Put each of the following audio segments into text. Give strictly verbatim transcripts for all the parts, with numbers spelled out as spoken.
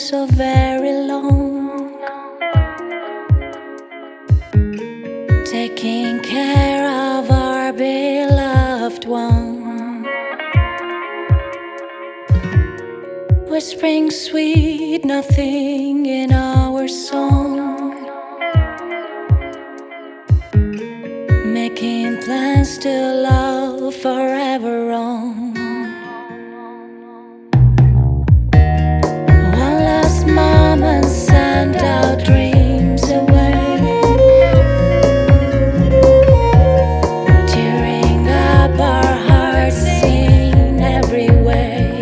so very long, taking care of our beloved one, whispering sweet nothing in our song, making plans to love forever on. One last moment sent our dreams away, tearing up our hearts in every way,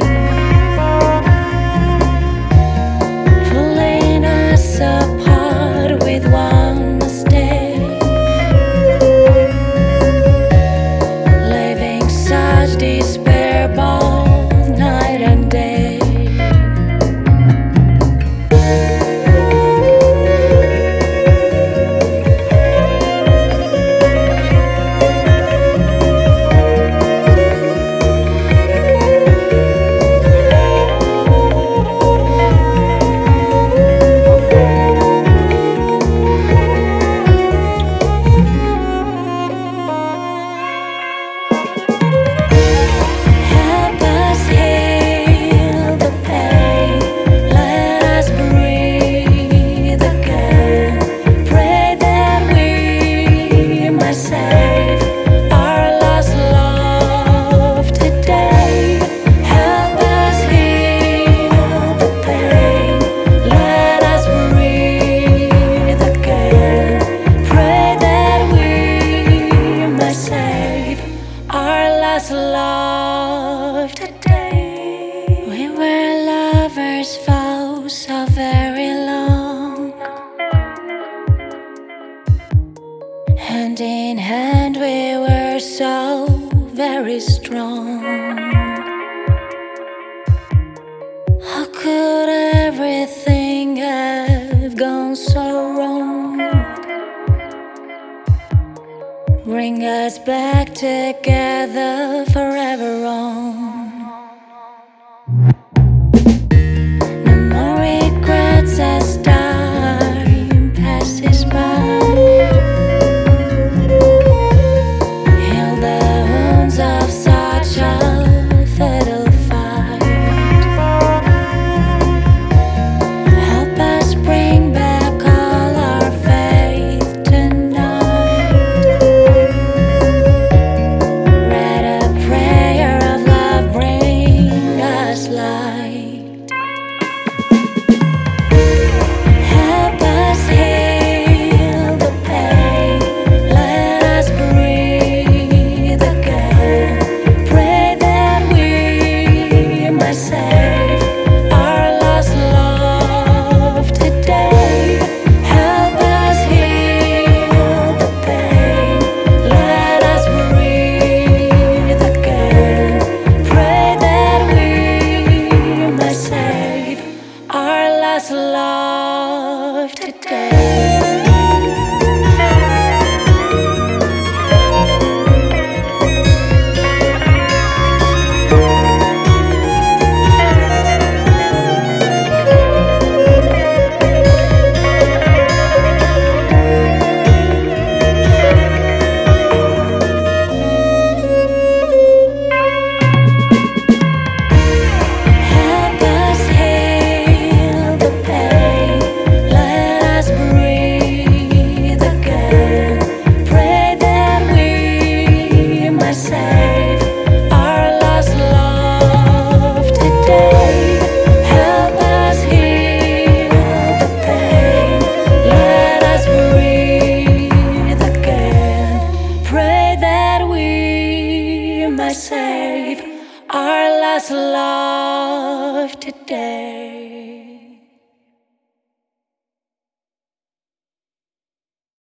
pulling us apart with one mistake, leaving such despair both night and day. Love today. We were lovers for so very long, hand in hand we were so very strong. How could everything have gone so wrong? Bring us back together forever on. No more regrets as time passes by. Heal the wounds of such a fatal fight. Help us bring back all our faith tonight. Read a prayer of love, bring us light. Help us heal the pain, let us breathe again. Pray that we might save our lost love today. Help us heal the pain, let us breathe again. Pray that we might save our lost love today. Help us heal the pain, let us breathe again. Pray that we might save our lost love today. Help us heal the pain, let us breathe again. Pray that we might save our lost love today.